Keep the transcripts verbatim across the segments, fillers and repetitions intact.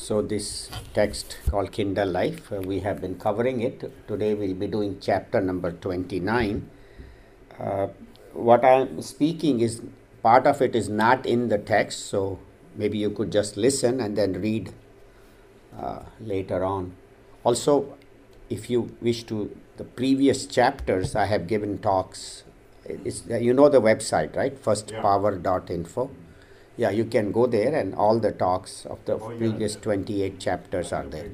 So this text called Kindle Life, uh, we have been covering it. Today we'll be doing chapter number twenty-nine. Uh, what I'm speaking is, part of it is not in the text, so maybe you could just listen and then read uh, later on. Also, if you wish to, the previous chapters I have given talks. It's, you know the website, right? first power dot info. Yeah, you can go there and all the talks of the oh, previous yeah. twenty-eight chapters are there.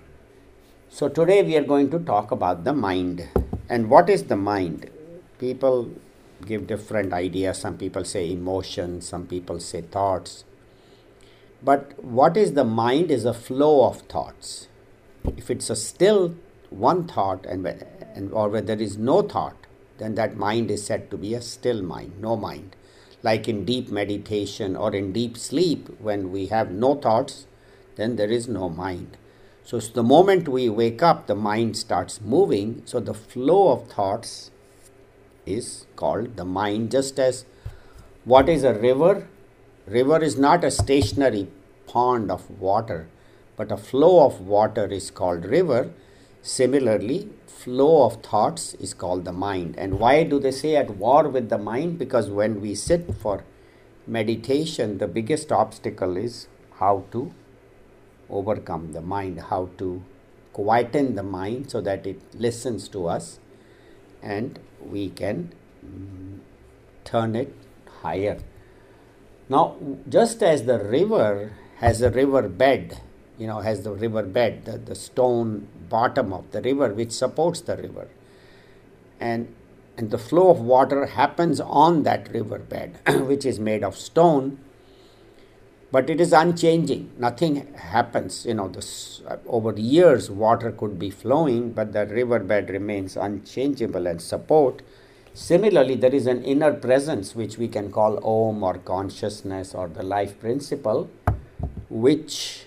So today we are going to talk about the mind. And what is the mind? People give different ideas. Some people say emotions, some people say thoughts. But what is the mind is a flow of thoughts. If it's a still one thought and, and or where there is no thought, then that mind is said to be a still mind, no mind. Like in deep meditation or in deep sleep, when we have no thoughts, then there is no mind. So, so the moment we wake up, the mind starts moving. So the flow of thoughts is called the mind. Just as what is a river? River is not a stationary pond of water, but a flow of water is called river. Similarly, flow of thoughts is called the mind. And why do they say at war with the mind? Because when we sit for meditation, the biggest obstacle is how to overcome the mind, how to quieten the mind so that it listens to us and we can mm, turn it higher. Now, just as the river has a river bed, you know, has the river bed, the, the stone bottom of the river which supports the river. And, and the flow of water happens on that river bed, which is made of stone, but it is unchanging. Nothing happens, you know, this, uh, over years water could be flowing, but the river bed remains unchangeable and support. Similarly, there is an inner presence which we can call Om or consciousness or the life principle, which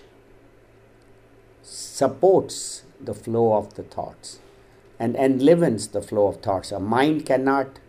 supports the flow of the thoughts and enlivens the flow of thoughts. A mind cannot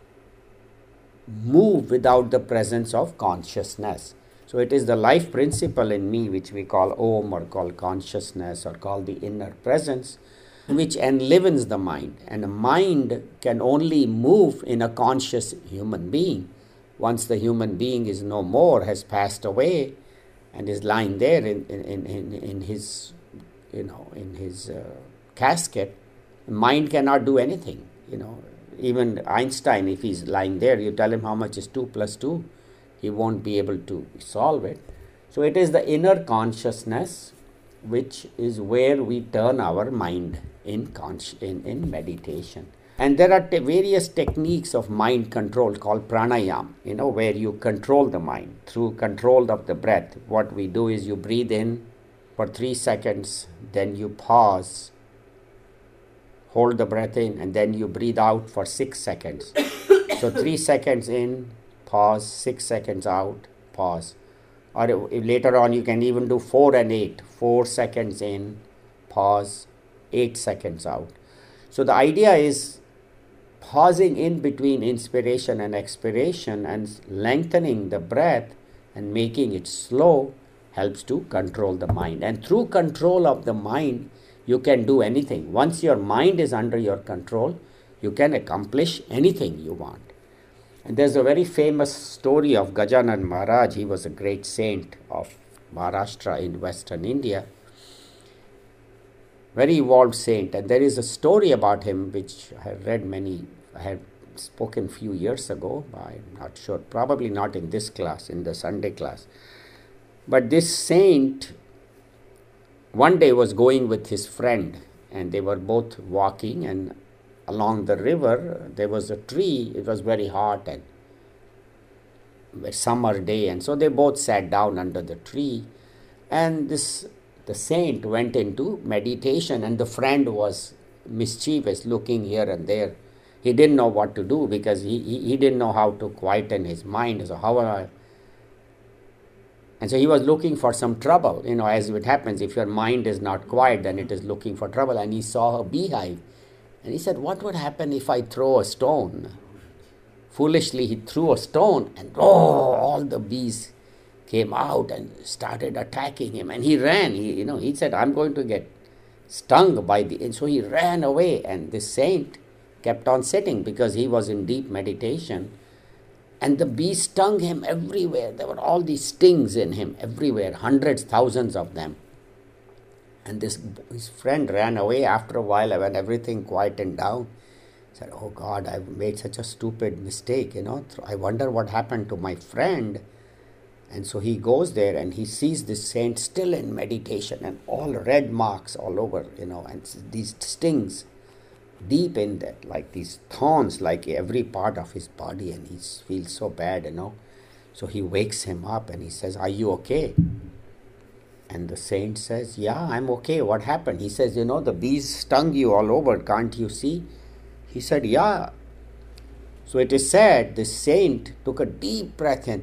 move without the presence of consciousness. So it is the life principle in me, which we call Om or call consciousness or call the inner presence, which enlivens the mind. And a mind can only move in a conscious human being. Once the human being is no more, has passed away and is lying there in, in, in, in his you know, in his uh, casket, mind cannot do anything, you know. Even Einstein, if he's lying there, you tell him how much is two plus two, he won't be able to solve it. So it is the inner consciousness which is where we turn our mind in, con- in, in meditation. And there are te- various techniques of mind control called pranayam, you know, where you control the mind through control of the breath. What we do is you breathe in for three seconds, then you pause, hold the breath in, and then you breathe out for six seconds. So three seconds in, pause, six seconds out, pause. Or if later on you can even do four and eight, four seconds in, pause, eight seconds out. So the idea is pausing in between inspiration and expiration and lengthening the breath and making it slow helps to control the mind. And through control of the mind, you can do anything. Once your mind is under your control, you can accomplish anything you want. And there's a very famous story of Gajanan Maharaj. He was a great saint of Maharashtra in Western India. Very evolved saint. And there is a story about him which I have read many, I have spoken few years ago. I'm not sure, probably not in this class, in the Sunday class. But this saint one day was going with his friend, and they were both walking, and along the river there was a tree. It was very hot and a summer day, and so they both sat down under the tree, and this the saint went into meditation, and the friend was mischievous, looking here and there. He didn't know what to do because he, he, he didn't know how to quieten his mind. So how I And so he was looking for some trouble, you know, as it happens. If your mind is not quiet, then it is looking for trouble. And he saw a beehive. And he said, what would happen if I throw a stone? Foolishly, he threw a stone and oh, all the bees came out and started attacking him, and he ran. He, you know, he said, "I'm going to get stung by the," and so he ran away, and this saint kept on sitting because he was in deep meditation, and the bee stung him everywhere. There were all these stings in him everywhere, hundreds, thousands of them. And this his friend ran away after a while when everything quietened down. He said, "Oh God, I've made such a stupid mistake, you know. I wonder what happened to my friend." And so he goes there and he sees this saint still in meditation and all red marks all over, you know, and these stings deep in that, like these thorns, like every part of his body, and he feels so bad, you know. So he wakes him up and he says, "Are you okay?" And the saint says, "Yeah, I'm okay. What happened?" He says, "You know, the bees stung you all over. Can't you see?" He said, "Yeah." So it is said this saint took a deep breath in,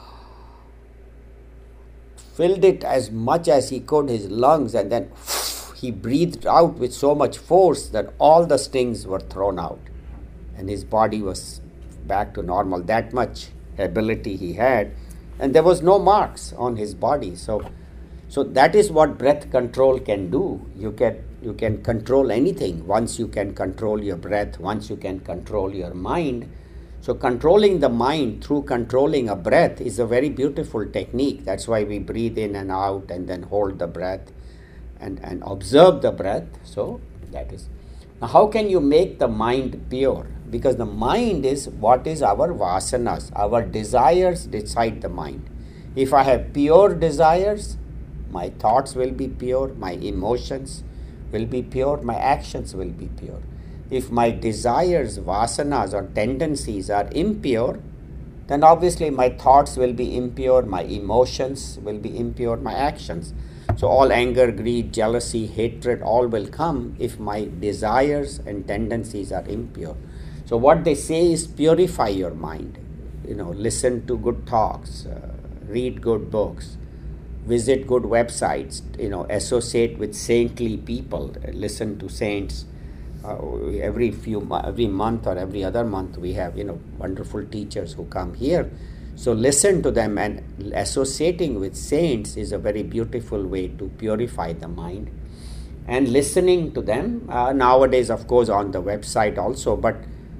filled it as much as he could, his lungs, and then he breathed out with so much force that all the stings were thrown out. And his body was back to normal. That much ability he had. And there was no marks on his body. So So that is what breath control can do. You can you can control anything once you can control your breath, once you can control your mind. So controlling the mind through controlling a breath is a very beautiful technique. That's why we breathe in and out and then hold the breath and, and observe the breath. So that is. Now how can you make the mind pure? Because the mind is what is our vasanas. Our desires decide the mind. If I have pure desires, my thoughts will be pure, my emotions will be pure, my actions will be pure. If my desires, vasanas or tendencies are impure, then obviously my thoughts will be impure, my emotions will be impure, my actions. So all anger, greed, jealousy, hatred, all will come if my desires and tendencies are impure. So what they say is purify your mind. You know, listen to good talks, uh, read good books, visit good websites, you know, associate with saintly people, listen to saints. Uh, every few every month or every other month we have, you know, wonderful teachers who come here. So listen to them, and associating with saints is a very beautiful way to purify the mind. And listening to them, uh, nowadays of course on the website also, but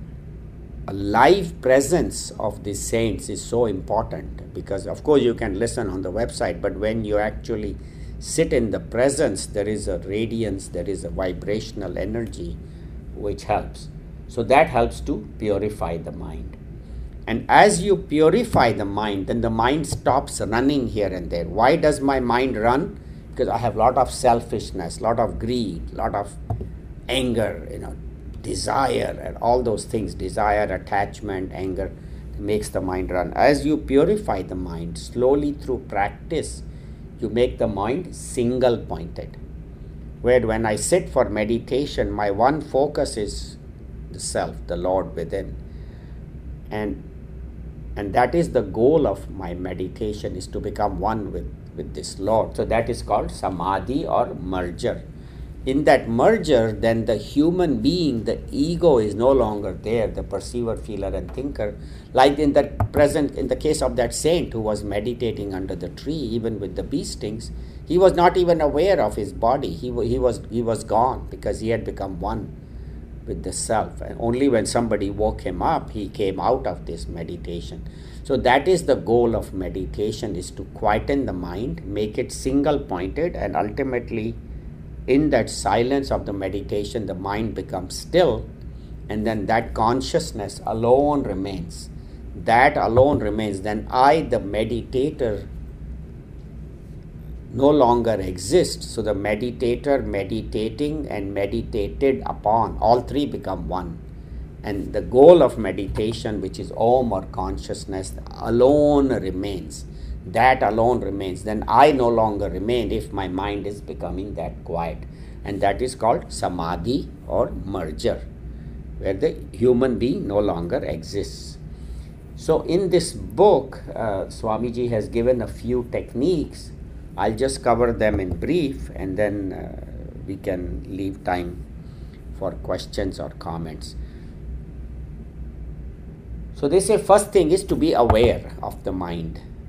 a live presence of these saints is so important, because of course you can listen on the website, but when you actually sit in the presence, there is a radiance, there is a vibrational energy which helps. So that helps to purify the mind. And as you purify the mind, then the mind stops running here and there. Why does my mind run? Because I have a lot of selfishness, lot of greed, lot of anger, you know, desire, and all those things, desire, attachment, anger, makes the mind run. As you purify the mind, slowly through practice, you make the mind single pointed. Where when I sit for meditation, my one focus is the self, the Lord within. And and that is the goal of my meditation, is to become one with, with this Lord. So that is called samadhi or merger. In that merger, then the human being, the ego is no longer there, the perceiver, feeler and thinker. Like in the present, in the case of that saint who was meditating under the tree, even with the bee stings, he was not even aware of his body. He, he, was, he was gone because he had become one with the self. And only when somebody woke him up, he came out of this meditation. So that is the goal of meditation, is to quieten the mind, make it single pointed, and ultimately in that silence of the meditation, the mind becomes still, and then that consciousness alone remains. That alone remains. Then I, the meditator, no longer exist. So the meditator, meditating and meditated upon, all three become one. And the goal of meditation, which is Om or consciousness, alone remains. That alone remains. Then I no longer remain if my mind is becoming that quiet. And that is called samadhi or merger, where the human being no longer exists. So in this book, uh, Swamiji has given a few techniques. I'll just cover them in brief, and then uh, we can leave time for questions or comments. So they say first thing is to be aware of the mind.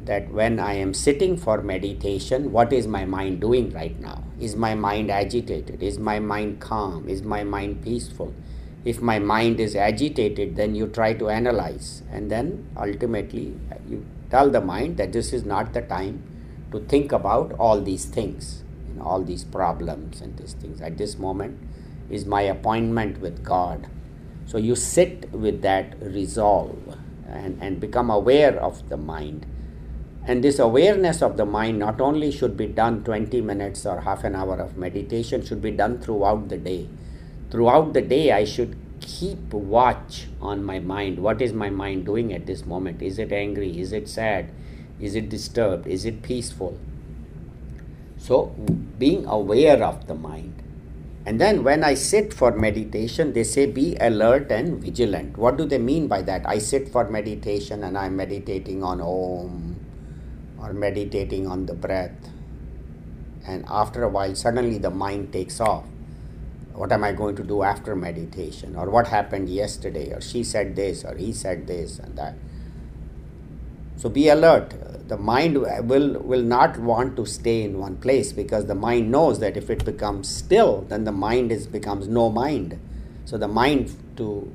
that when I am sitting for meditation, what is my mind doing right now? Is my mind agitated? Is my mind calm? Is my mind peaceful? If my mind is agitated, then you try to analyze, and then ultimately you tell the mind that this is not the time to think about all these things, you know, all these problems and these things. At this moment is my appointment with God. So you sit with that resolve and, and become aware of the mind. And this awareness of the mind not only should be done twenty minutes or half an hour of meditation, should be done throughout the day. Throughout the day, I should keep watch on my mind. What is my mind doing at this moment? Is it angry? Is it sad? Is it disturbed? Is it peaceful? So, being aware of the mind. And then when I sit for meditation, they say be alert and vigilant. What do they mean by that? I sit for meditation and I'm meditating on Om or meditating on the breath. And after a while, suddenly the mind takes off. What am I going to do after meditation? Or what happened yesterday? Or she said this, or he said this and that. So be alert. The mind will, will not want to stay in one place, because the mind knows that if it becomes still, then the mind is becomes no mind. So the mind to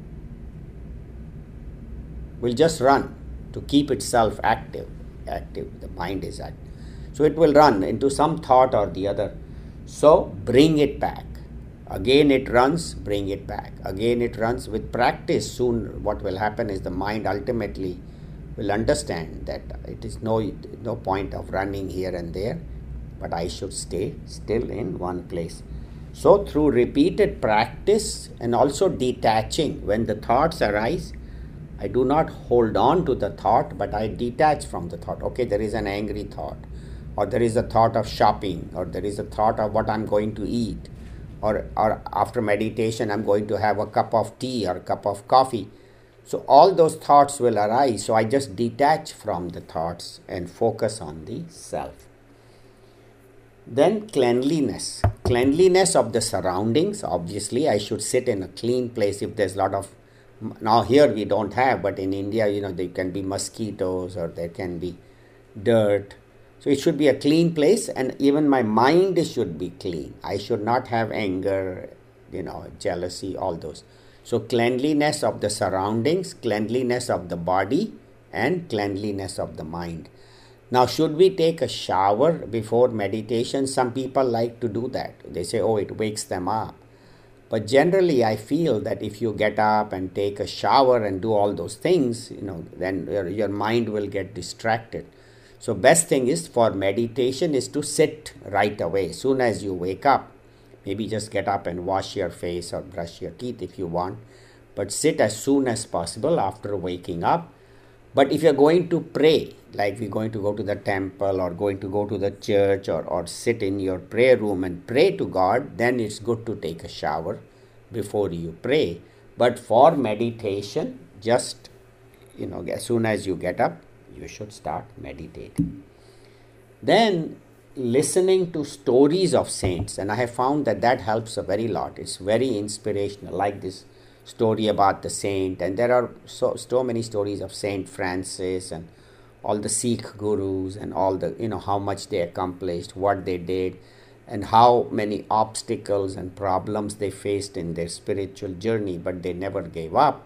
will just run to keep itself active. Active. The mind is active. So it will run into some thought or the other. So bring it back. Again it runs, bring it back. Again it runs. With practice, soon what will happen is the mind ultimately will understand that it is no, no point of running here and there, but I should stay still in one place. So through repeated practice and also detaching, when the thoughts arise, I do not hold on to the thought, but I detach from the thought. Okay, there is an angry thought, or there is a thought of shopping, or there is a thought of what I'm going to eat, or, or after meditation I'm going to have a cup of tea or a cup of coffee. So all those thoughts will arise. So I just detach from the thoughts and focus on the self. Then cleanliness. Cleanliness of the surroundings. Obviously, I should sit in a clean place. If there's a lot of, now here we don't have, but in India, you know, there can be mosquitoes or there can be dirt. So it should be a clean place, and even my mind should be clean. I should not have anger, you know, jealousy, all those. So cleanliness of the surroundings, cleanliness of the body, and cleanliness of the mind. Now, should we take a shower before meditation? Some people like to do that. They say, oh, it wakes them up. But generally, I feel that if you get up and take a shower and do all those things, you know, then your, your mind will get distracted. So best thing is for meditation is to sit right away. Soon as you wake up, maybe just get up and wash your face or brush your teeth if you want. But sit as soon as possible after waking up. But if you're going to pray, like we're going to go to the temple or going to go to the church or, or sit in your prayer room and pray to God, then it's good to take a shower before you pray. But for meditation, just, you know, as soon as you get up, you should start meditating. Then listening to stories of saints, and I have found that that helps a very lot. It's very inspirational, like this story about the saint, and there are so so many stories of Saint Francis and all the Sikh gurus and all the, you know, how much they accomplished, what they did, and how many obstacles and problems they faced in their spiritual journey, but they never gave up.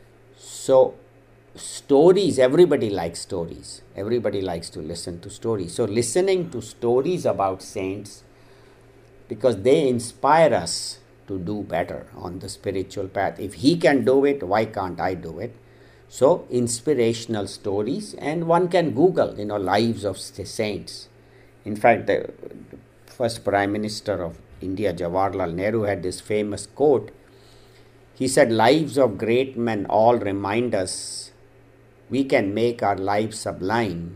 So stories, everybody likes stories. Everybody likes to listen to stories. So listening to stories about saints, because they inspire us to do better on the spiritual path. If he can do it, why can't I do it? So inspirational stories, and one can Google, you know, lives of saints. In fact, the first Prime Minister of India, Jawaharlal Nehru, had this famous quote. He said, lives of great men all remind us we can make our lives sublime,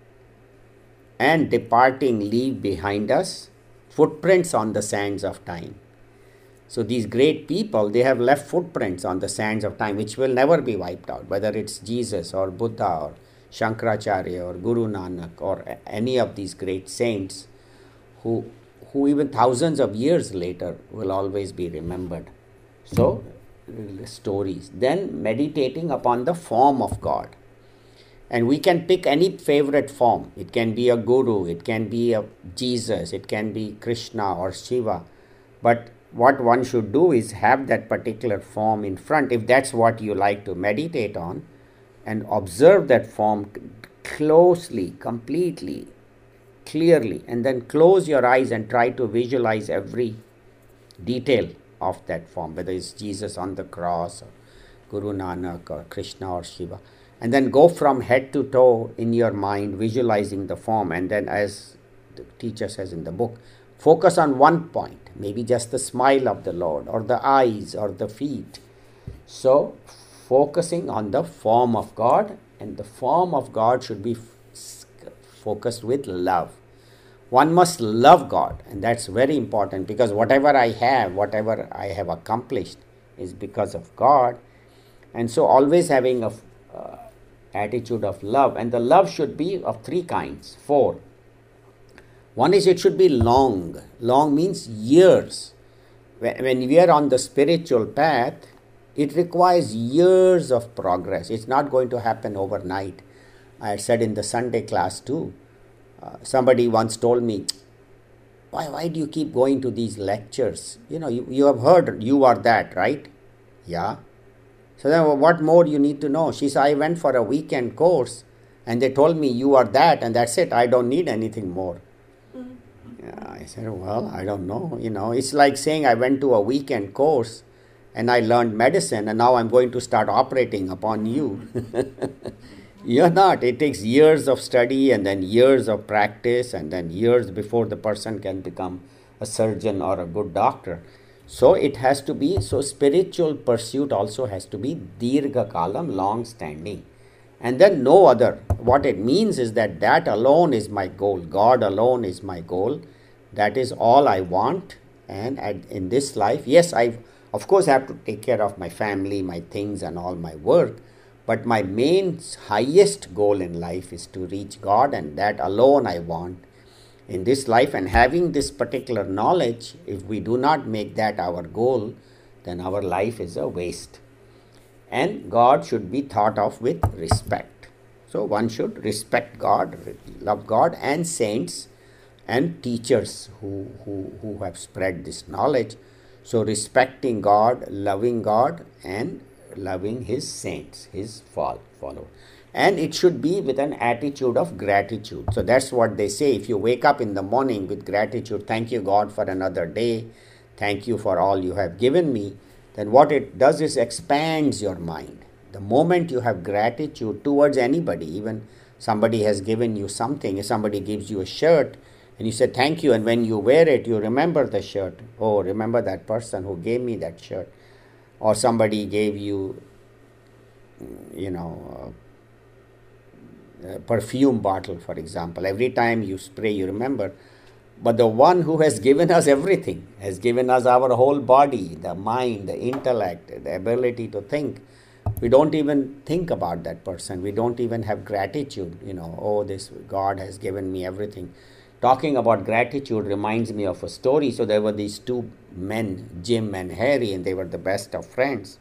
and departing leave behind us footprints on the sands of time. So these great people, they have left footprints on the sands of time, which will never be wiped out, whether it's Jesus or Buddha or Shankaracharya or Guru Nanak or any of these great saints who, who even thousands of years later will always be remembered. So, stories. Then meditating upon the form of God. And we can pick any favorite form. It can be a guru, it can be a Jesus, it can be Krishna or Shiva. But what one should do is have that particular form in front, if that's what you like to meditate on, and observe that form closely, completely, clearly, and then close your eyes and try to visualize every detail of that form, whether it's Jesus on the cross or Guru Nanak or Krishna or Shiva. And then go from head to toe in your mind, visualizing the form. And then, as the teacher says in the book, focus on one point, maybe just the smile of the Lord, or the eyes, or the feet. So, focusing on the form of God, and the form of God should be f- focused with love. One must love God, and that's very important, because whatever I have, whatever I have accomplished is because of God. And so, always having a uh, attitude of love, and the love should be of three kinds, four. One is it should be long. Long means years. When we are on the spiritual path, it requires years of progress. It's not going to happen overnight. I had said in the Sunday class too, uh, somebody once told me, why, why do you keep going to these lectures? You know, you, you have heard you are that, right? Yeah. So then what more you need to know? She said, I went for a weekend course and they told me you are that, and that's it. I don't need anything more. Mm-hmm. Yeah, I said, well, I don't know. You know, it's like saying I went to a weekend course and I learned medicine and now I'm going to start operating upon you. You're not. It takes years of study and then years of practice and then years before the person can become a surgeon or a good doctor. So it has to be, so spiritual pursuit also has to be dirgha kalam, long standing. And then no other. What it means is that that alone is my goal. God alone is my goal. That is all I want. And at, in this life, yes, I of course have to take care of my family, my things and all my work. But my main, highest goal in life is to reach God, and that alone I want in this life. And having this particular knowledge, if we do not make that our goal, then our life is a waste. And God should be thought of with respect. So one should respect God, love God, and saints and teachers who, who, who have spread this knowledge. So respecting God, loving God, and loving His saints, His followers. And it should be with an attitude of gratitude. So that's what they say. If you wake up in the morning with gratitude, thank you God for another day, thank you for all you have given me, then what it does is expands your mind. The moment you have gratitude towards anybody, even somebody has given you something, if somebody gives you a shirt and you say thank you, and when you wear it, you remember the shirt. Oh, remember that person who gave me that shirt. Or somebody gave you, you know, a perfume bottle, for example. Every time you spray, you remember. But the one who has given us everything, has given us our whole body, the mind, the intellect, the ability to think, we don't even think about that person. We don't even have gratitude. You know, oh, this God has given me everything. Talking about gratitude reminds me of a story. So there were these two men, Jim and Harry, and they were the best of friends.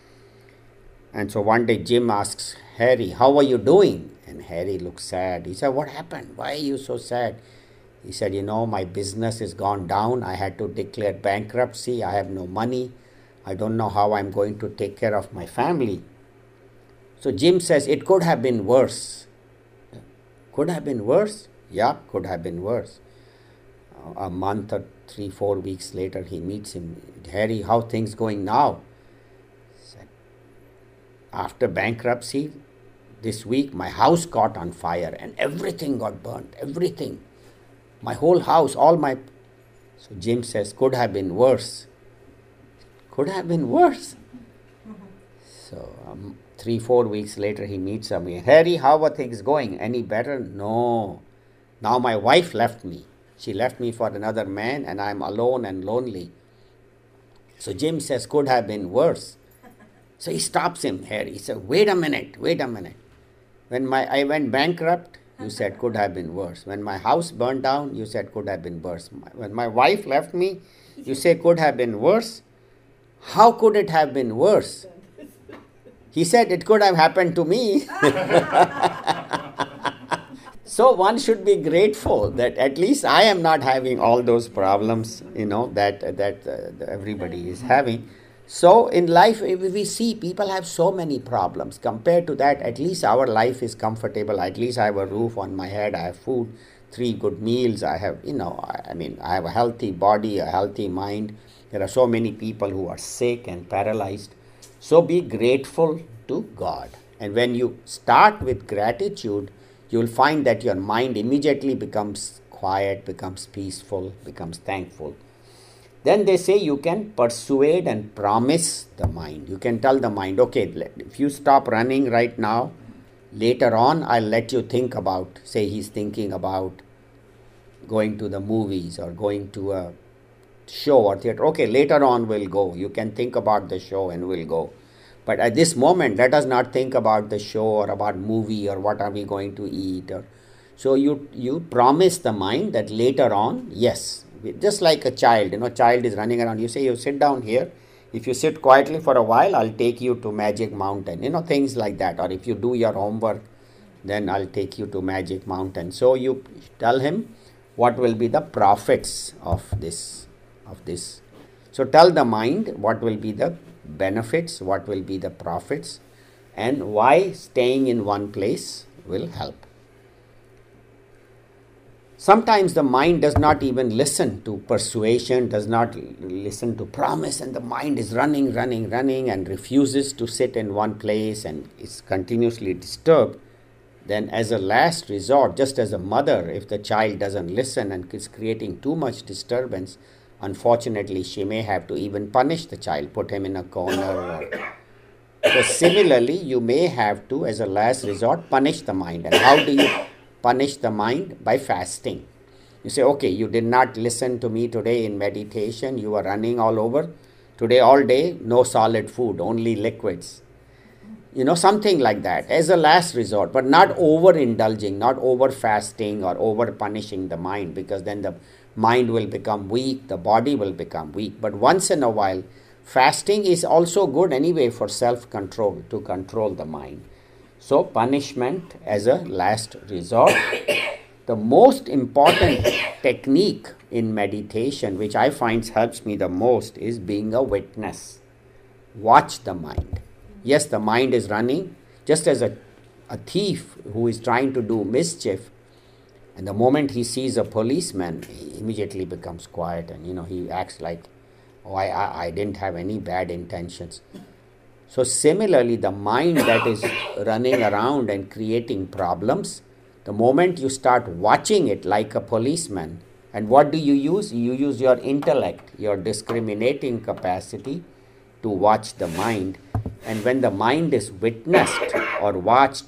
And so one day Jim asks Harry, how are you doing? And Harry looks sad. He said, what happened? Why are you so sad? He said, you know, my business has gone down. I had to declare bankruptcy. I have no money. I don't know how I'm going to take care of my family. So Jim says, it could have been worse. Could have been worse? Yeah, could have been worse. A month or three, four weeks later, he meets him. Harry, how things going now? He said, after bankruptcy, this week my house caught on fire and everything got burnt. Everything. My whole house, all my... So Jim says, could have been worse. Could have been worse. So um, three, four weeks later, he meets him. Harry, how are things going? Any better? No. Now my wife left me. She left me for another man and I'm alone and lonely. So Jim says, could have been worse. So he stops him, Harry. He said, wait a minute, wait a minute. When my I went bankrupt, you said could have been worse. When my house burned down, you said could have been worse. When my wife left me, you say could have been worse. How could it have been worse? He said it could have happened to me. So one should be grateful that at least I am not having all those problems, you know, that that uh, everybody is having. So in life, if we see people have so many problems. Compared to that, at least our life is comfortable. At least I have a roof on my head. I have food, three good meals. I have, you know, I, I mean, I have a healthy body, a healthy mind. There are so many people who are sick and paralyzed. So be grateful to God. And when you start with gratitude, you will find that your mind immediately becomes quiet, becomes peaceful, becomes thankful. Then they say you can persuade and promise the mind. You can tell the mind, okay, if you stop running right now, later on I'll let you think about, say he's thinking about going to the movies or going to a show or theater. Okay, later on we'll go. You can think about the show and we'll go. But at this moment, let us not think about the show or about movie or what are we going to eat. Or so you you promise the mind that later on, yes, just like a child, you know, child is running around. You say, you sit down here. If you sit quietly for a while, I'll take you to Magic Mountain. You know, things like that. Or if you do your homework, then I'll take you to Magic Mountain. So you tell him what will be the profits of this, of this. So tell the mind what will be the benefits, what will be the profits, and why staying in one place will help. Sometimes the mind does not even listen to persuasion, does not listen to promise, and the mind is running, running, running and refuses to sit in one place and is continuously disturbed. Then as a last resort, just as a mother, if the child doesn't listen and is creating too much disturbance, unfortunately she may have to even punish the child, put him in a corner. Or so similarly, you may have to, as a last resort, punish the mind. And how do you punish the mind? By fasting. You say, okay, you did not listen to me today in meditation, you were running all over. Today all day, no solid food, only liquids. You know, something like that, as a last resort, but not overindulging, not over fasting or over punishing the mind, because then the mind will become weak, the body will become weak. But once in a while, fasting is also good anyway for self-control, to control the mind. So punishment as a last resort. The most important technique in meditation, which I find helps me the most, is being a witness. Watch the mind. Yes, the mind is running, just as a, a thief who is trying to do mischief, and the moment he sees a policeman, he immediately becomes quiet and, you know, he acts like, oh, I, I, I didn't have any bad intentions. So similarly, the mind that is running around and creating problems, the moment you start watching it like a policeman, and what do you use? You use your intellect, your discriminating capacity to watch the mind. And when the mind is witnessed or watched,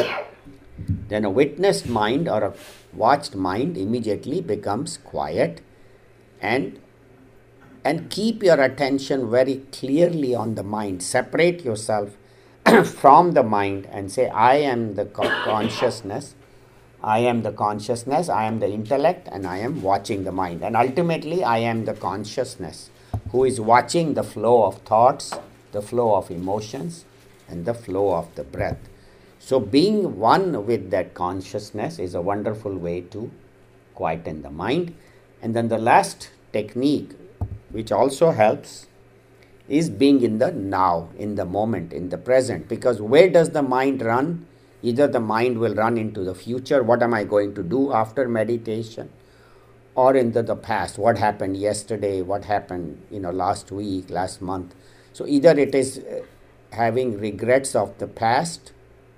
then a witnessed mind or a watched mind immediately becomes quiet, and and keep your attention very clearly on the mind. Separate yourself from the mind and say, I am the co- consciousness, I am the consciousness, I am the intellect, and I am watching the mind. And ultimately, I am the consciousness who is watching the flow of thoughts, the flow of emotions, and the flow of the breath. So being one with that consciousness is a wonderful way to quieten the mind. And then the last technique, which also helps, is being in the now, in the moment, in the present. Because where does the mind run? Either the mind will run into the future, what am I going to do after meditation? Or into the past, what happened yesterday, what happened, you know, last week, last month. So either it is having regrets of the past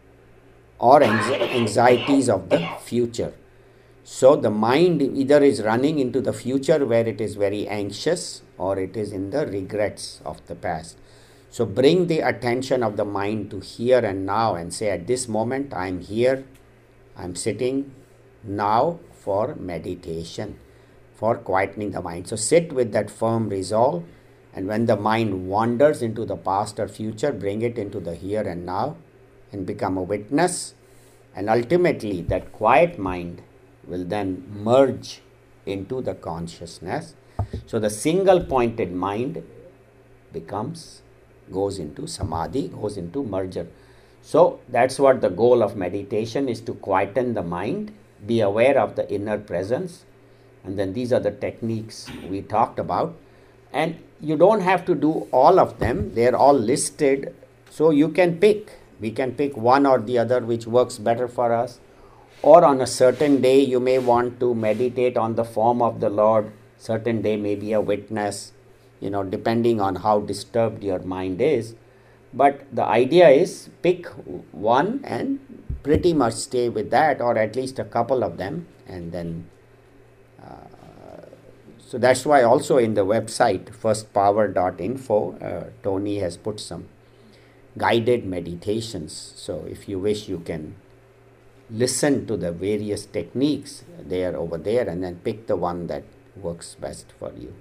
or anxieties of the future. So the mind either is running into the future where it is very anxious, or it is in the regrets of the past. So bring the attention of the mind to here and now and say, at this moment I am here, I am sitting now for meditation, for quietening the mind. So sit with that firm resolve, and when the mind wanders into the past or future, bring it into the here and now and become a witness. And ultimately that quiet mind will then merge into the consciousness. So the single pointed mind becomes, goes into samadhi, goes into merger. So that's what the goal of meditation is, to quieten the mind be aware of the inner presence. And then these are the techniques we talked about. And you don't have to do all of them. They're all listed. So you can pick. We can pick one or the other which works better for us. Or on a certain day, you may want to meditate on the form of the Lord. Certain day may be a witness, you know, depending on how disturbed your mind is. But the idea is pick one and pretty much stay with that, or at least a couple of them. And then, uh, so that's why also in the website, first power dot info, uh, Tony has put some guided meditations. So if you wish, you can listen to the various techniques there over there and then pick the one that works best for you.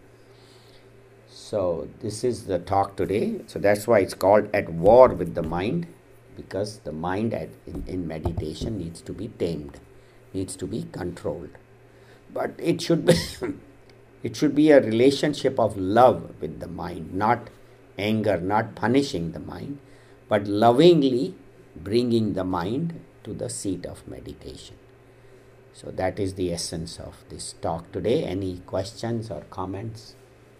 So this is the talk today. So that's why it's called At War with the Mind, because the mind at, in, in meditation needs to be tamed, needs to be controlled. But it should be it should be a relationship of love with the mind, not anger, not punishing the mind, but lovingly bringing the mind to the seat of meditation. So that is the essence of this talk today. Any questions or comments?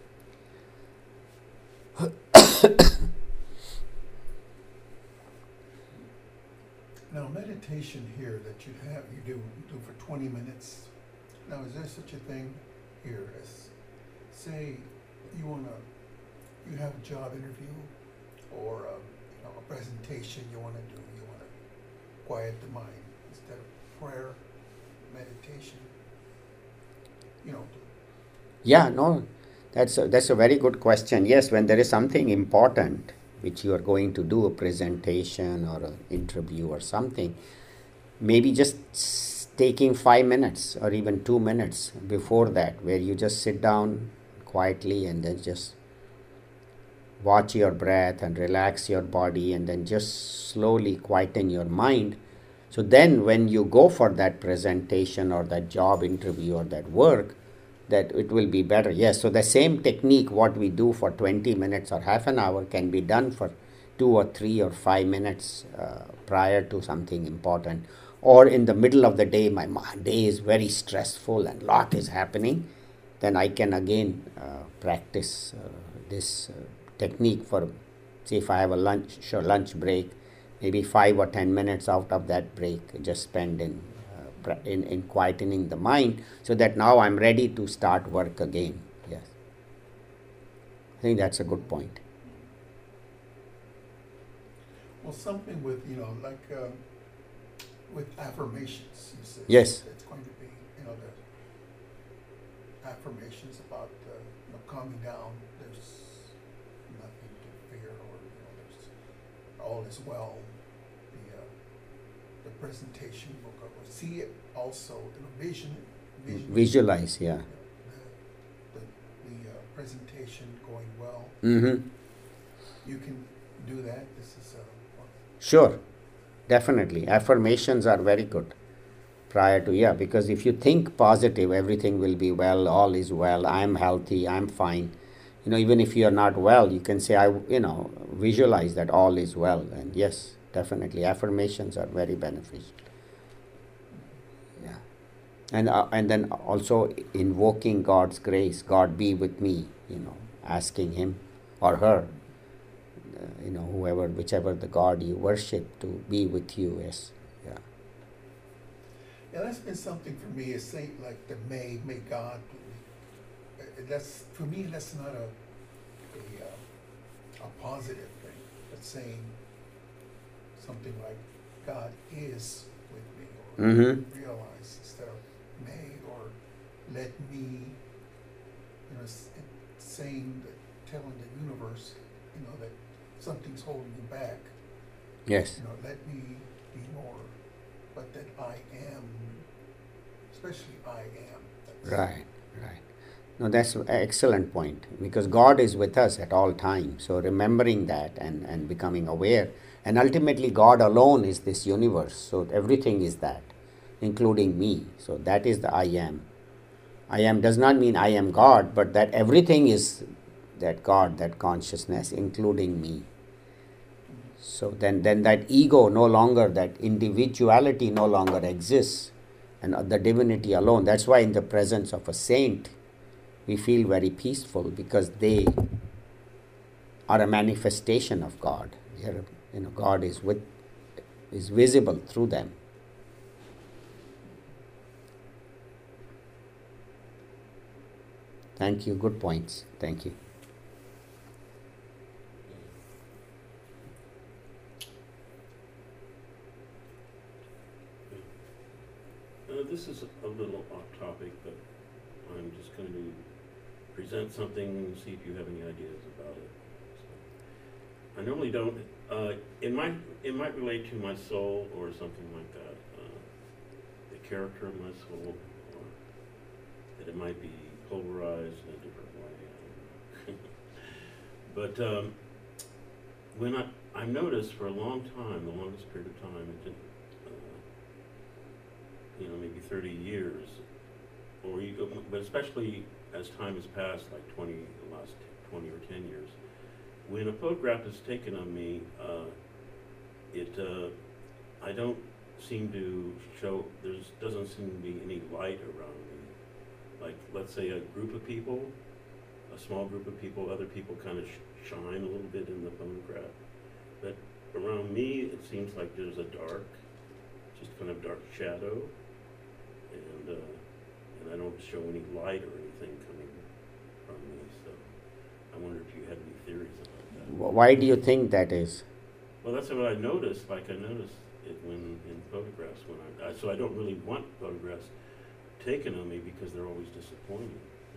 Now, meditation here that you have, you do, you do for twenty minutes. Now, is there such a thing here as, say, you want to, you have a job interview or a, you know, a presentation you want to do, you want to quiet the mind instead of prayer, meditation, you know. Yeah, no, that's a, that's a very good question. Yes, when there is something important which you are going to do, a presentation or an interview or something, maybe just s- taking five minutes or even two minutes before that, where you just sit down quietly and then just watch your breath and relax your body and then just slowly quieten your mind. So then when you go for that presentation or that job interview or that work, that it will be better. Yes, so the same technique, what we do for twenty minutes or half an hour, can be done for two or three or five minutes uh, prior to something important. Or in the middle of the day, my day is very stressful and lot is happening, then I can again uh, practice uh, this uh, technique for, say if I have a lunch, sure, lunch break, maybe five or ten minutes out of that break, just spend in In, in quietening the mind, so that now I'm ready to start work again. Yes, I think that's a good point. Well, something with, you know, like uh, with affirmations, you said. Yes. It's going to be, you know, the affirmations about uh, you know, calming down. There's nothing to fear, or you know, there's all is well. The uh, the presentation book. See it also in a vision, vision. Visualize, yeah. The, the, the uh, presentation going well. Mm-hmm. You can do that. This is uh, sure, definitely. Affirmations are very good prior to, yeah, because if you think positive, everything will be well, all is well, I'm healthy, I'm fine. You know, even if you're not well, you can say, I, you know, visualize that all is well. And yes, definitely, affirmations are very beneficial. And uh, and then also invoking God's grace, God be with me, you know, asking him or her, uh, you know, whoever, whichever the God you worship, to be with you. Yes, yeah. Yeah, that's been something for me. Is say like the may, may God. Uh, that's for me. That's not a a, uh, a positive thing. But saying something like God is with me, or Mm-hmm. realize instead of may, or let me, you know, s- saying that, telling the universe, you know, that something's holding you back. Yes. You know, let me be more, but that I am, especially I am. That's Right, right. No, that's an excellent point, because God is with us at all times. So remembering that and, and becoming aware, and ultimately God alone is this universe. So everything is that, including me. So that is the I am. I am does not mean I am God, but that everything is that God, that consciousness, including me. So then, then that ego no longer, that individuality no longer exists. and uh, the divinity alone. That's why in the presence of a saint, we feel very peaceful, because they are a manifestation of God. They are, you know, God is with, is visible through them. Thank you. Good points. Thank you. Uh, this is a little off topic, but I'm just going to present something and see if you have any ideas about it. So, I normally don't. Uh, it might it might relate to my soul or something like that. Uh, the character of my soul, or that it might be polarized in a different way. I don't know. But um, when I I noticed for a long time, the longest period of time, it didn't. You know, maybe thirty years, or you go, but especially as time has passed, like twenty, the last twenty or ten years, when a photograph is taken of me, uh, it, uh, I don't seem to show, there's doesn't seem to be any light around me. Like, let's say a group of people, a small group of people, other people kind of sh- shine a little bit in the photograph, but around me, it seems like there's a dark, just kind of dark shadow. And, uh, and I don't show any light or anything coming from me, so I wonder if you had any theories about that. Why do you think that is? Well, that's what I noticed. Like I noticed it when in photographs. When I, I so I don't really want photographs taken of me because they're always disappointing.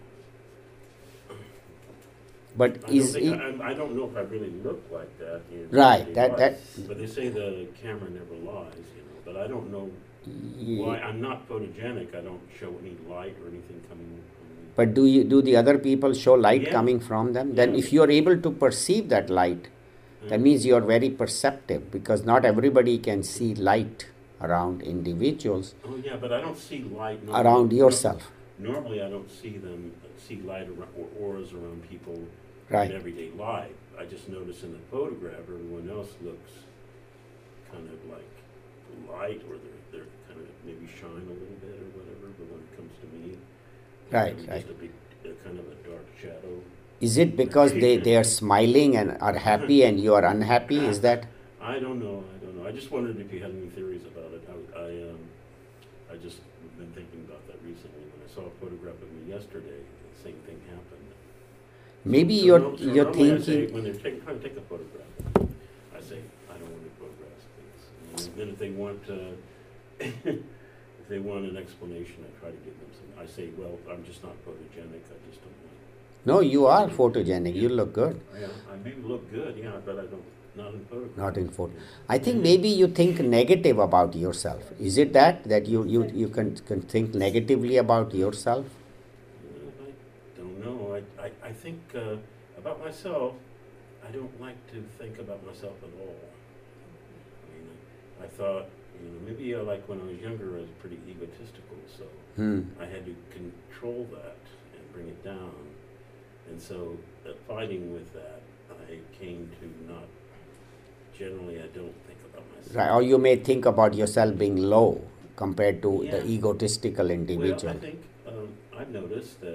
But I is don't, think it, I, I don't know if I really look like that. In right? everyday That life. that. But they say the camera never lies, you know. But I don't know. Ye- Well, I, I'm not photogenic. I don't show any light or anything coming from me. But do you do the other people show light Yeah. coming from them? Then Yeah. if you are able to perceive that light, that Mm. means you are very perceptive, because not everybody can see light around individuals, Oh yeah, but I don't see light normally. around yourself. Normally, I don't see them see light around, or auras around people Right. in everyday life. I just notice in the photograph, everyone else looks kind of like light, or they're they're kind of maybe shine a little bit or whatever. But when it comes to me, Right, I'm right. just a big, a kind of a dark shadow. Is it because they, they are smiling and are happy and you are unhappy? Is that? I don't know. I don't know. I just wondered if you had any theories about it. I, I um, I just been thinking about that recently. When I saw a photograph of me yesterday, the same thing happened. Maybe So you're no- so you're normally I say, thinking. when they're taking, trying to take a photograph, I say, I don't want any photographs, please. And then if they want, uh, if they want an explanation, I try to give them some. I say, well, I'm just not photogenic. I just don't want. No, you are photogenic. You look good. Yeah, I maybe look good, yeah, but I don't. Not in photographs. Not in photo. I think maybe you think negative about yourself. Is it that that you you, you can, can think negatively about yourself? Uh, I don't know. I, I, I think uh, about myself, I don't like to think about myself at all. I mean, I, I thought, you know, maybe uh, like when I was younger, I was pretty egotistical, so Hmm. I had to control that and bring it down. And so, uh, fighting with that, I came to not, generally, I don't think about myself. Right. Or you may think about yourself being low compared to the Yeah. egotistical Well, individual. I think um, I've noticed that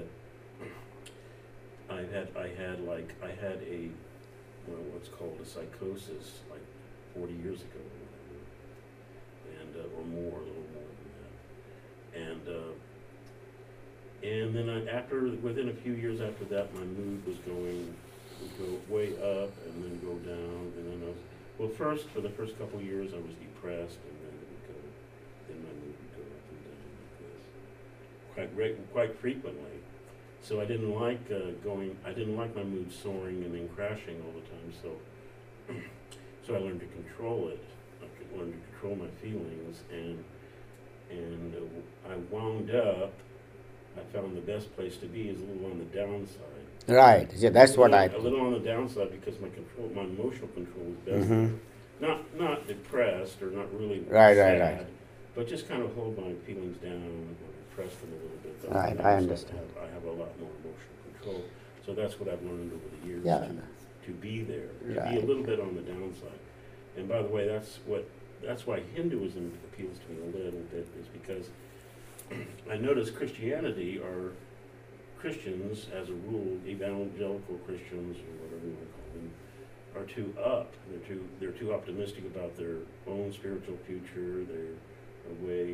I had I had like I had a well, what's called a psychosis like forty years ago or whatever, and uh, or more, a little more than that, and uh, and then I, after within a few years after that, my mood was going would go way up and then go down, and then I was well first for the first couple of years I was depressed, and then it would go then my mood would go up and down like this quite re- quite frequently. So I didn't like uh, going. I didn't like my mood soaring and then crashing all the time. So, so I learned to control it. I could learn to control my feelings, and and uh, I wound up. I found the best place to be is a little on the downside. Right. Yeah, that's a what little, I. A little on the downside because my control, my emotional control is best. Mhm. Not not depressed or not really Right, sad, right, right. but just kind of hold my feelings down or repress them a little bit. That's Right, nice. I understand. I have, I have a lot more emotional control. So that's what I've learned over the years Yeah. to, to be there, to be Right. a little bit on the downside. And by the way, that's what that's why Hinduism appeals to me a little bit, is because I notice Christianity are Christians, as a rule, evangelical Christians or whatever you want to call them, are too up. They're too they're too optimistic about their own spiritual future. They're way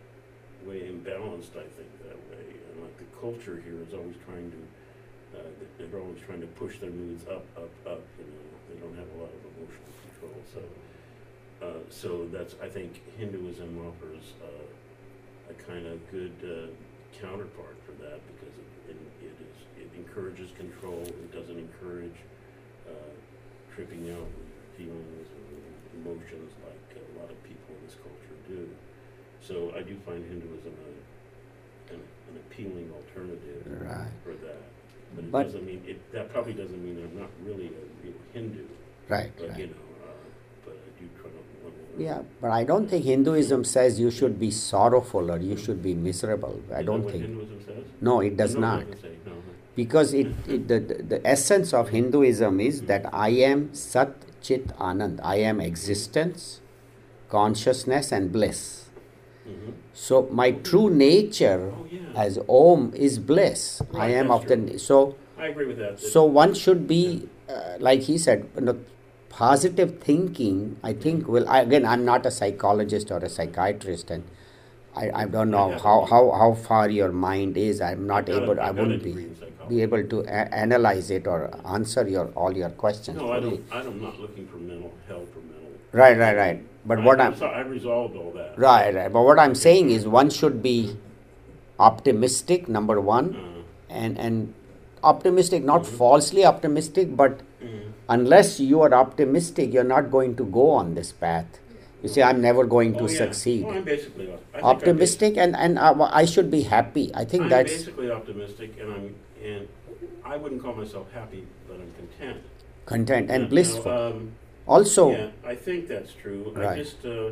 way imbalanced, I think, that way. And like the culture here is always trying to uh, they're always trying to push their moods up, up, up. You know, they don't have a lot of emotional control. So, uh, so that's I think Hinduism offers uh, a kind of good uh, counterpart for that because it, it, it is it encourages control. It doesn't encourage uh, tripping out with feelings or emotions like a lot of people in this culture do. So I do find Hinduism a, an, an appealing alternative Right. for that. But it But- doesn't mean it. That probably doesn't mean I'm not really a real Hindu. Right, But right. you know, uh, but I do try to. want to learn. Yeah, but I don't think Hinduism says you should be sorrowful or you should be miserable. I Is don't that what think. Hinduism says? No, it does No, it not. doesn't say, no, no. Because it, it the, the the essence of Hinduism is that I am Sat Chit Anand. I am existence, consciousness, and bliss. Mhm. So my true nature Oh yeah. as Om is bliss. I Right, am that's of the true. so I agree with that. so one should be uh, like he said. You know, positive thinking. I think will I, again. I'm not a psychologist or a psychiatrist, and I, I don't know Yeah. how, how, how far your mind is. I'm not I've got a- able. I I've got a wouldn't degree be in psychology. be able to a- analyze it or answer your all your questions. No, I fully. don't. I'm not looking for mental health or mental. Right, right, right. But I, what I'm I'm sorry, I've resolved all that. right, right. But what I'm saying is one should be optimistic. Number one, Uh, and and optimistic, not Mhm. falsely optimistic, but mhm. unless you are optimistic, you're not going to go on this path. You say, I'm never going to Oh, yeah. succeed. Oh, I'm basically op- I think I'm Optimistic, and and uh, I should be happy. I think I'm that's basically optimistic, and I'm and I wouldn't call myself happy, but I'm content content and Yeah, blissful. no, um, Also, yeah, I think that's true. I Right. just uh,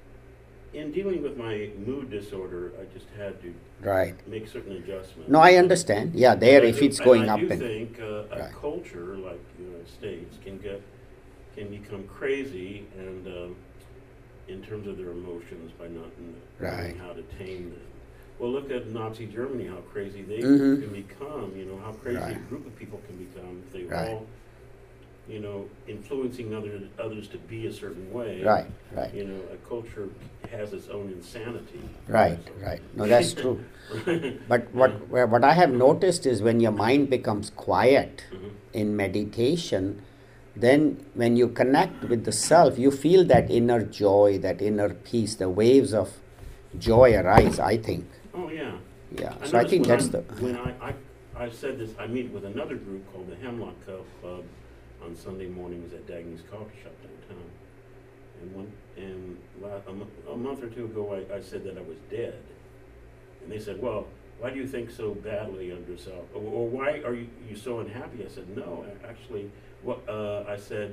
in dealing with my mood disorder, I just had to right. make certain adjustments. No, I understand. Yeah, there And I if do- it's going and up I do and think uh, a Right. culture like the United States can get can become crazy and um, in terms of their emotions by not kn- knowing Right. how to tame them. Well, look at Nazi Germany, how crazy they Mhm. can become. You know how crazy Right. a group of people can become if they Right. all, you know, influencing other others to be a certain way. right, right, You know, a culture has its own insanity. right, right. No, that's true. But what where- what I have noticed is when your mind becomes quiet Mhm. in meditation, then when you connect with the self, you feel that inner joy, that inner peace. The waves of joy arise. I think. Oh yeah. Yeah. I So I noticed think when that's I'm- the. when I, I I said this. I meet with another group called the Hemlock Club Club on Sunday mornings at Dagny's Coffee Shop downtown. And one and la- a, mo- a month or two ago, I, I said that I was dead, and they said, "Well, why do you think so badly of yourself, or, or why are you, you so unhappy?" I said, "No, a- actually, what uh, I said,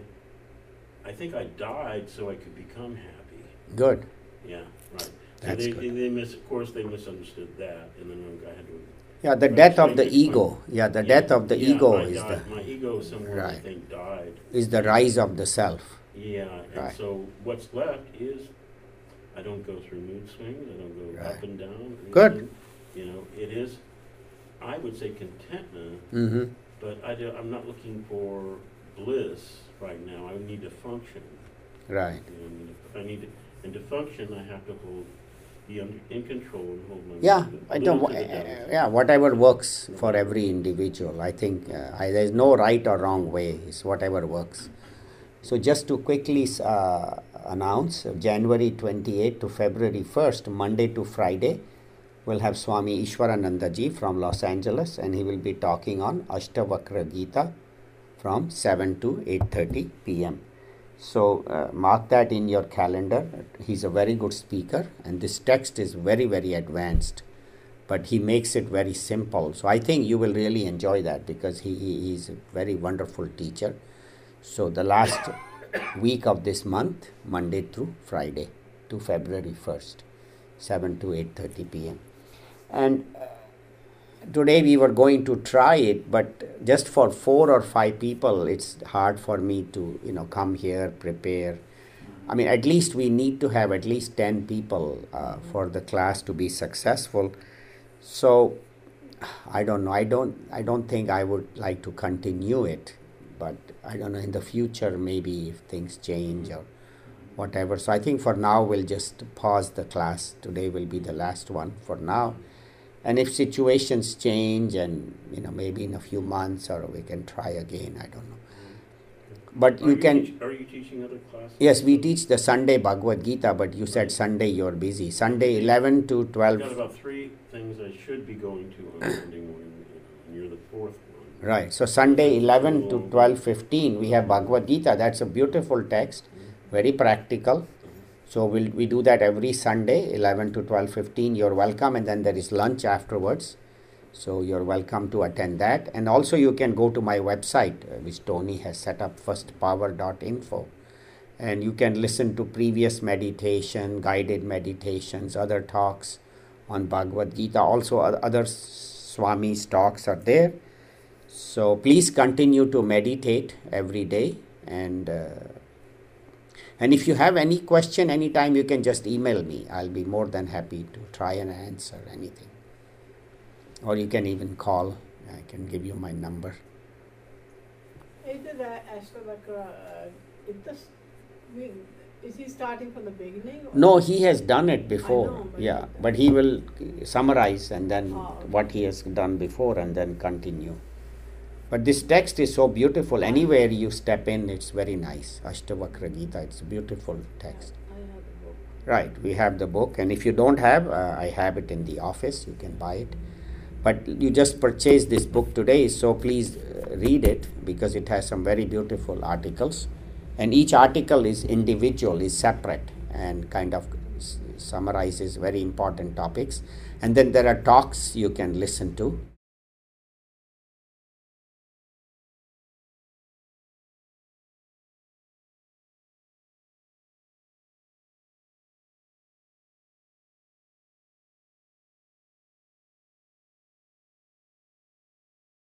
I think I died so I could become happy." Good. Yeah, right. So That's they, good. they, they mis- of course, they misunderstood that, and then I had to. Yeah, the Right, death of so the it's fine. ego. Yeah, the Yeah, death of the yeah, ego my is di- the my ego somewhere I Right. think died. is the rise of the self. Yeah, and Right. so what's left is I don't go through mood swings. I don't go Right. up and down. or Good. anything. You know, it is. I would say contentment, Mm-hmm. but I do, I'm not looking for bliss right now. I need to function. Right. You know, I need to, I need to, and to function, I have to hold, be under, in control and hold my. Yeah, mood I to don't. the Uh, depths. yeah, whatever works for every individual. I think uh, I, there's no right or wrong way. It's whatever works. So just to quickly uh, announce, uh, January twenty-eighth to February first, Monday to Friday, we'll have Swami Ishwarananda Ji from Los Angeles, and he will be talking on Ashtavakra Gita from seven to eight thirty p.m. So uh, mark that in your calendar. He's a very good speaker, and this text is very, very advanced, but he makes it very simple. So I think you will really enjoy that because he, he he's a very wonderful teacher. So the last week of this month, Monday through Friday to February first, seven to eight thirty p.m. And uh, today we were going to try it, but just for four or five people, it's hard for me to, you know, come here, prepare. I mean, at least we need to have at least ten people uh, for the class to be successful. So I don't know. I don't. I don't think I would like to continue it, but I don't know in the future maybe if things change or whatever. So I think for now we'll just pause the class. Today will be the last one for now. And if situations change, and you know maybe in a few months, or we can try again. I don't know. But Are you can. teach- Are you teaching other classes? Yes, we teach the Sunday Bhagavad Gita, but you said Sunday you're busy. Sunday eleven to I've twelve. got about three things I should be going to on Sunday morning, you know, and you're the fourth one. Right. So Sunday eleven to twelve fifteen we have Bhagavad Gita. That's a beautiful text, very practical. So we'll, we do that every Sunday eleven to twelve fifteen. You're welcome, and then there is lunch afterwards. So you're welcome to attend that. And also you can go to my website, uh, which Tony has set up, first power dot info. And you can listen to previous meditation, guided meditations, other talks on Bhagavad Gita. Also oth- other Swami's talks are there. So please continue to meditate every day. And uh, and if you have any question anytime, you can just email me. I'll be more than happy to try and answer anything. Or you can even call. I can give you my number. Either that Ashtabakra, uh, it does, we, is he starting from the beginning? or- No, he has done it before. know, but yeah, he- but he will summarize and then Oh, okay. what he has done before and then continue. But this text is so beautiful. Anywhere you step in, it's very nice. Ashtavakra Gita, it's a beautiful text. I have the book. Right, we have the book, and if you don't have, uh, I have it in the office. You can buy it. But you just purchased this book today, so please uh, read it because it has some very beautiful articles. And each article is individual, is separate, and kind of s- summarizes very important topics. And then there are talks you can listen to.